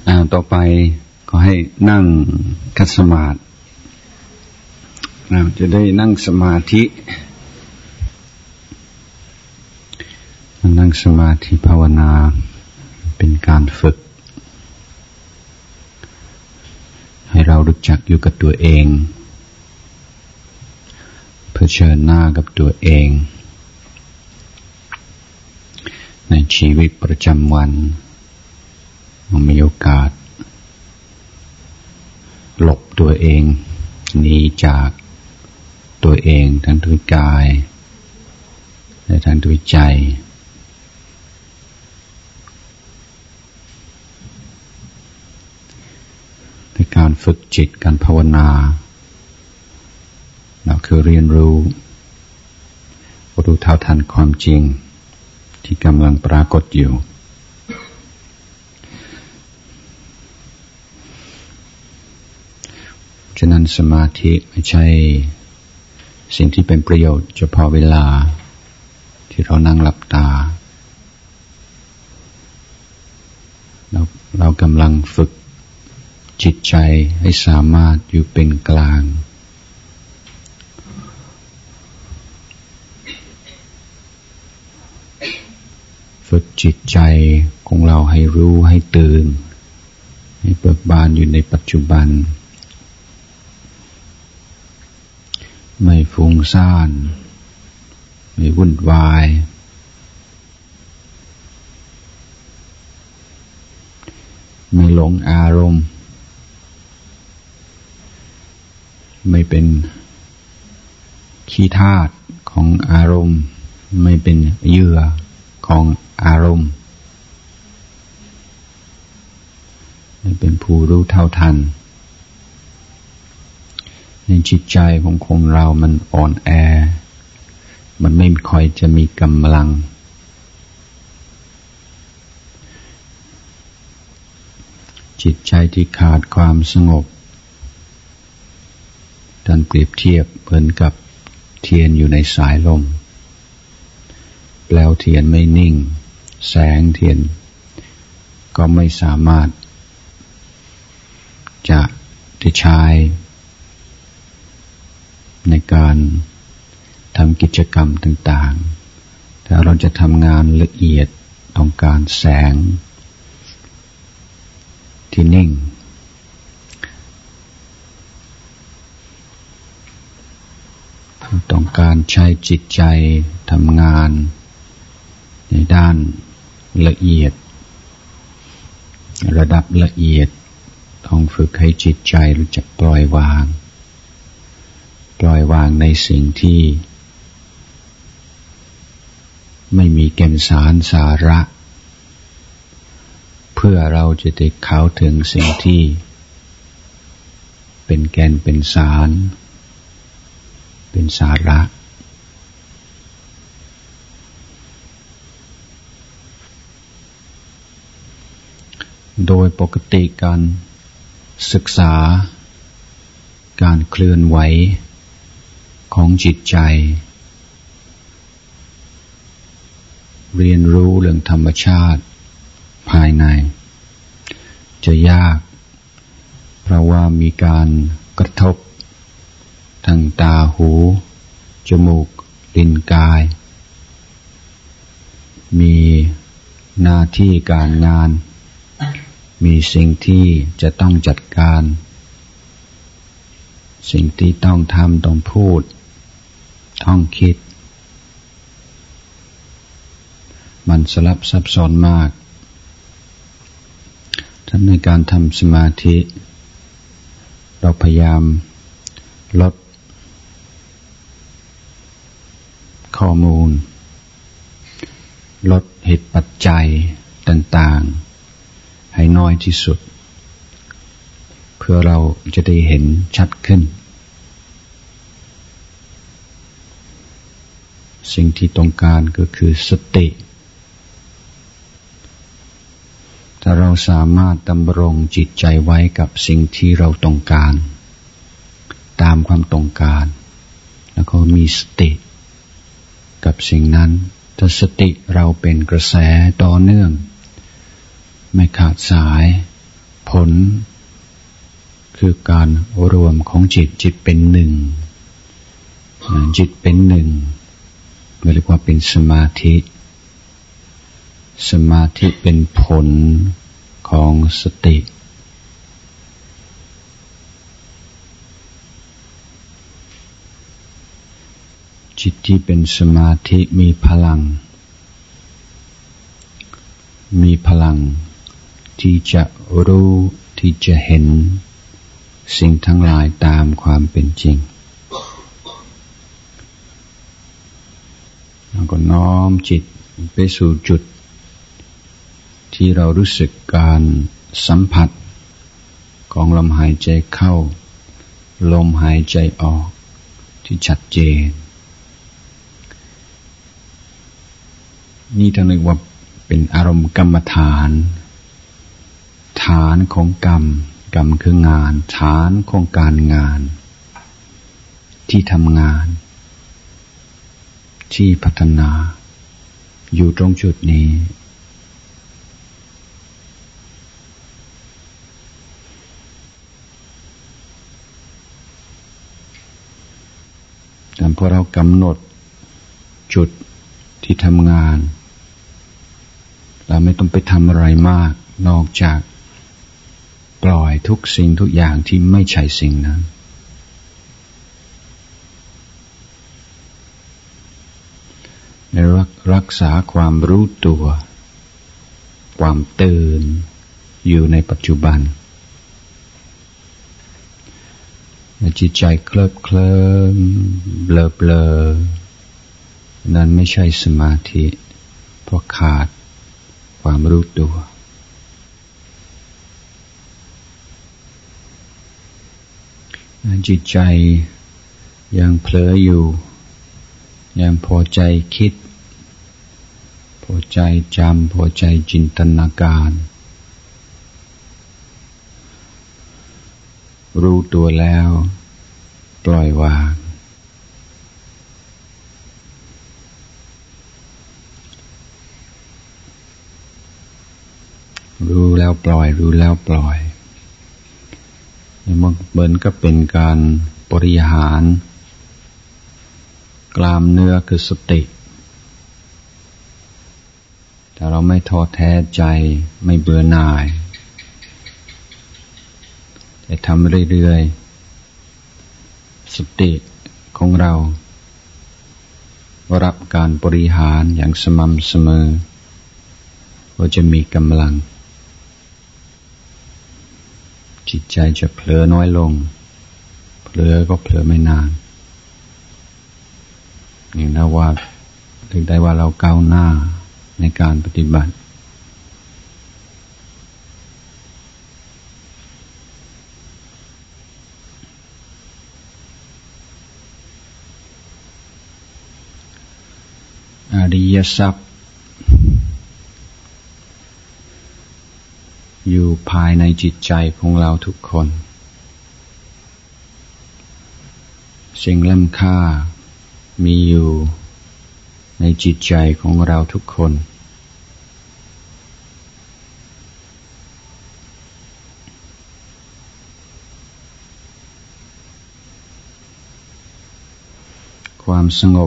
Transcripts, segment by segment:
ต่อไปก็ให้นั่งคัดสมาธิจะได้นั่งสมาธินั่งสมาธิภาวนาเป็นการฝึกให้เรารู้จักอยู่กับตัวเองเผชิญหน้ากับตัวเองในชีวิตประจำวันมีโอกาสหลบตัวเองหนีจากตัวเองทั้งด้วยกายและทั้งด้วยใจในการฝึกจิตการภาวนาเราคือเรียนรู้เท่าทันความจริงที่กำลังปรากฏอยู่ฉะนั้นสมาธิไม่ใช่สิ่งที่เป็นประโยชน์เฉพาะเวลาที่เรานั่งหลับตาเรากำลังฝึกจิตใจให้สามารถอยู่เป็นกลางฝึกจิตใจของเราให้รู้ให้ตื่นให้เบิกบานอยู่ในปัจจุบันไม่ฟุ้งซ่านไม่วุ่นวายไม่หลงอารมณ์ไม่เป็นขี้ทาสของอารมณ์ไม่เป็นเหยื่อของอารมณ์ไม่เป็นผู้รู้เท่าทันในจิตใจของคนเรามันอ่อนแอมันไม่ค่อยจะมีกำลังจิตใจที่ขาดความสงบท่านเปรียบเทียบเหมือนกับเทียนอยู่ในสายลมแล้วเทียนไม่นิ่งแสงเทียนก็ไม่สามารถจะใช้ในการทำกิจกรรมต่างๆถ้าเราจะทำงานละเอียดต้องการแสงที่นิ่งต้องการใช้จิตใจทำงานในด้านละเอียดระดับละเอียดต้องฝึกให้จิตใจรู้จักปล่อยวางในสิ่งที่ไม่มีแก่นสารสาระเพื่อเราจะได้เข้าถึงสิ่งที่เป็นแก่นเป็นสารเป็นสาระโดยปกติการศึกษาการเคลื่อนไหวของจิตใจเรียนรู้เรื่องธรรมชาติภายในจะยากเพราะว่ามีการกระทบทางตาหูจมูกลิ้นกายมีหน้าที่การงานมีสิ่งที่จะต้องจัดการสิ่งที่ต้องทำต้องพูดต้องคิดมันสลับซับซ้อนมากทั้งในการทำสมาธิเราพยายามลดข้อมูลลดเหตุปัจจัยต่างๆให้น้อยที่สุดเพื่อเราจะได้เห็นชัดขึ้นสิ่งที่ต้องการก็คือสติถ้าเราสามารถดำรงจิตใจไว้กับสิ่งที่เราต้องการตามความต้องการแล้วก็มีสติกับสิ่งนั้นถ้าสติเราเป็นกระแสต่อเนื่องไม่ขาดสายลคือการรวมของจิตเป็นหนึ่งจิตเป็นหนึ่งเรียกว่าเป็นสมาธิสมาธิเป็นผลของสติจิตที่เป็นสมาธิมีพลังที่จะรู้ที่จะเห็นสิ่งทั้งหลายตามความเป็นจริงแล้วก็น้อมจิตไปสู่จุดที่เรารู้สึกการสัมผัสของลมหายใจเข้าลมหายใจออกที่ชัดเจนนี่ท่านเรียกว่าเป็นอารมณ์กรรมฐานฐานของกรรมคืองานฐานของการงานที่ทำงานที่พัฒนาอยู่ตรงจุดนี้แต่พอเรากำหนดจุดที่ทำงานเราไม่ต้องไปทำอะไรมากนอกจากปล่อยทุกสิ่งทุกอย่างที่ไม่ใช่สิ่งนั้นและรักษาความรู้ตัวความตื่นอยู่ในปัจจุบันจิตใจเคลิบเคลิ้มเบลอนั้นไม่ใช่สมาธิเพราะขาดความรู้ตัวจิตใจยังเผลออยู่ยังพอใจคิดพอใจจำพอใจจินตนาการรู้ตัวแล้วปล่อยวางรู้แล้วปล่อยรู้แล้วปล่อยมันเหมือนกับเป็นการบริหารกล้ามเนื้อคือสติแต่เราไม่ท้อแท้ใจไม่เบื่อหน่ายแต่ทำเรื่อยๆสติของเรารับการบริหารอย่างสม่ำเสมอก็จะมีกำลังจิตใจจะเผลอน้อยลงเผลอก็เผลอไม่นานนี่นะว่าถึงได้ว่าเราก้าวหน้าในการปฏิบัติอริยทรัพย์อยู่ภายในจิตใจของเราทุกคนสิ่งล้ำค่ามีอยู่ในจิตใจของเราทุกคนความสง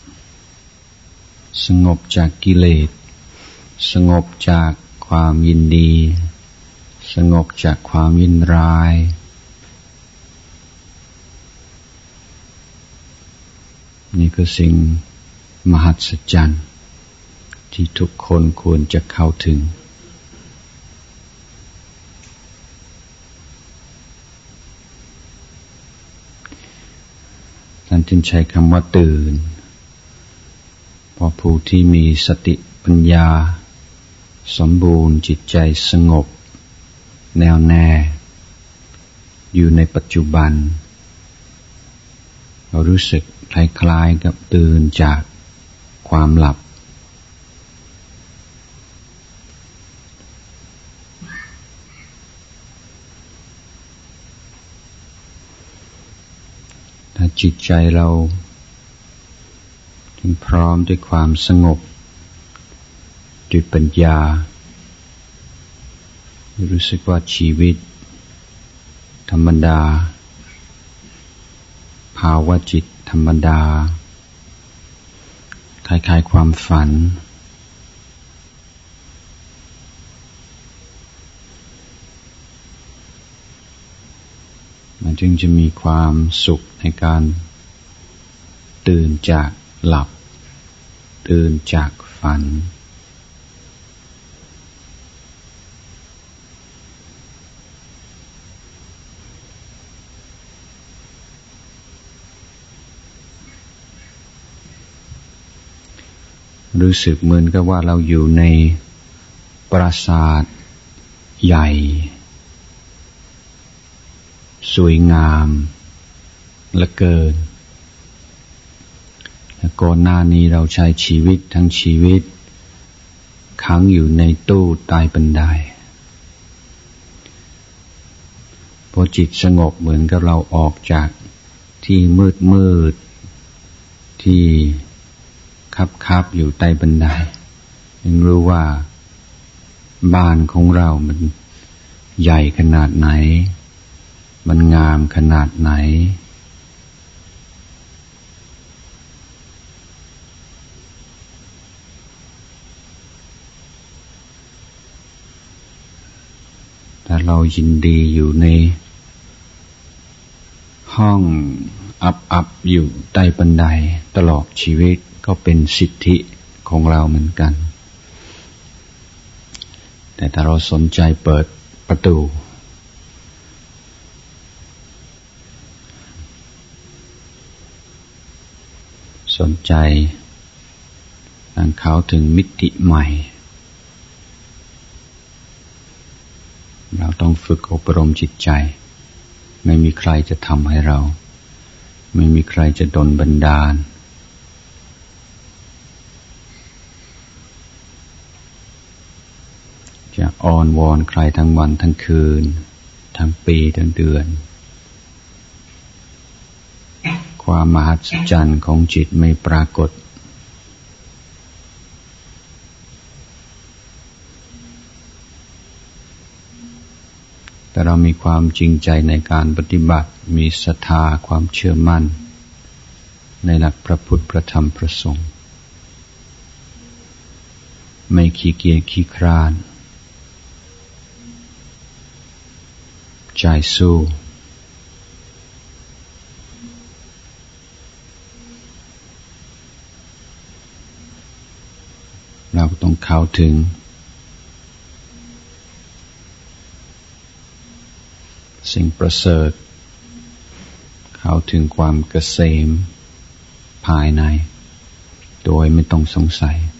บจากกิเลสสงบจากความยินดีสงบจากความยินร้ายนี่คือสิ่งมหัศจรรย์ที่ทุกคนควรจะเข้าถึงท่านจึงใช้คำว่าตื่นเพราะผู้ที่มีสติปัญญาสมบูรณ์จิตใจสงบแน่วแน่อยู่ในปัจจุบันเรารู้สึกคล้ายๆกับตื่นจากความหลับถ้าจิตใจเราถึงพร้อมด้วยความสงบด้วยปัญญารู้สึกว่าชีวิตธรรมดาภาวะจิตธรรมดาคล้ายๆความฝันมันจึงจะมีความสุขในการตื่นจากหลับตื่นจากฝันรู้สึกเหมือนกับว่าเราอยู่ในปราสาทใหญ่สวยงามเหลือเกินและก่อนหน้านี้เราใช้ชีวิตทั้งชีวิตขังอยู่ในตู้ใต้บันไดพอจิตสงบเหมือนกับเราออกจากที่มืดที่คับอยู่ใต้บันไดยังรู้ว่าบ้านของเรามันใหญ่ขนาดไหนมันงามขนาดไหนถ้าเรายินดีอยู่ในห้องอับอยู่ใต้บันไดตลอดชีวิตก็เป็นสิทธิของเราเหมือนกันแต่ถ้าเราสนใจเปิดประตูสนใจเข้าถึงมิติใหม่เราต้องฝึกอบรมจิตใจไม่มีใครจะทำให้เราไม่มีใครจะดลบันดาลจะอ้อนวอนใครทั้งวันทั้งคืนทั้งปีทั้งเดือนความมหัศจรรย์ของจิตไม่ปรากฏแต่เรามีความจริงใจในการปฏิบัติมีศรัทธาความเชื่อมั่นในหลักพระพุทธพระธรรมพระสงฆ์ไม่ขี้เกียจขี้คร้านใจสู้เราต้องเข้าถึงสิ่งประเสริฐเข้าถึงความเกษมภายในโดยไม่ต้องสงสัย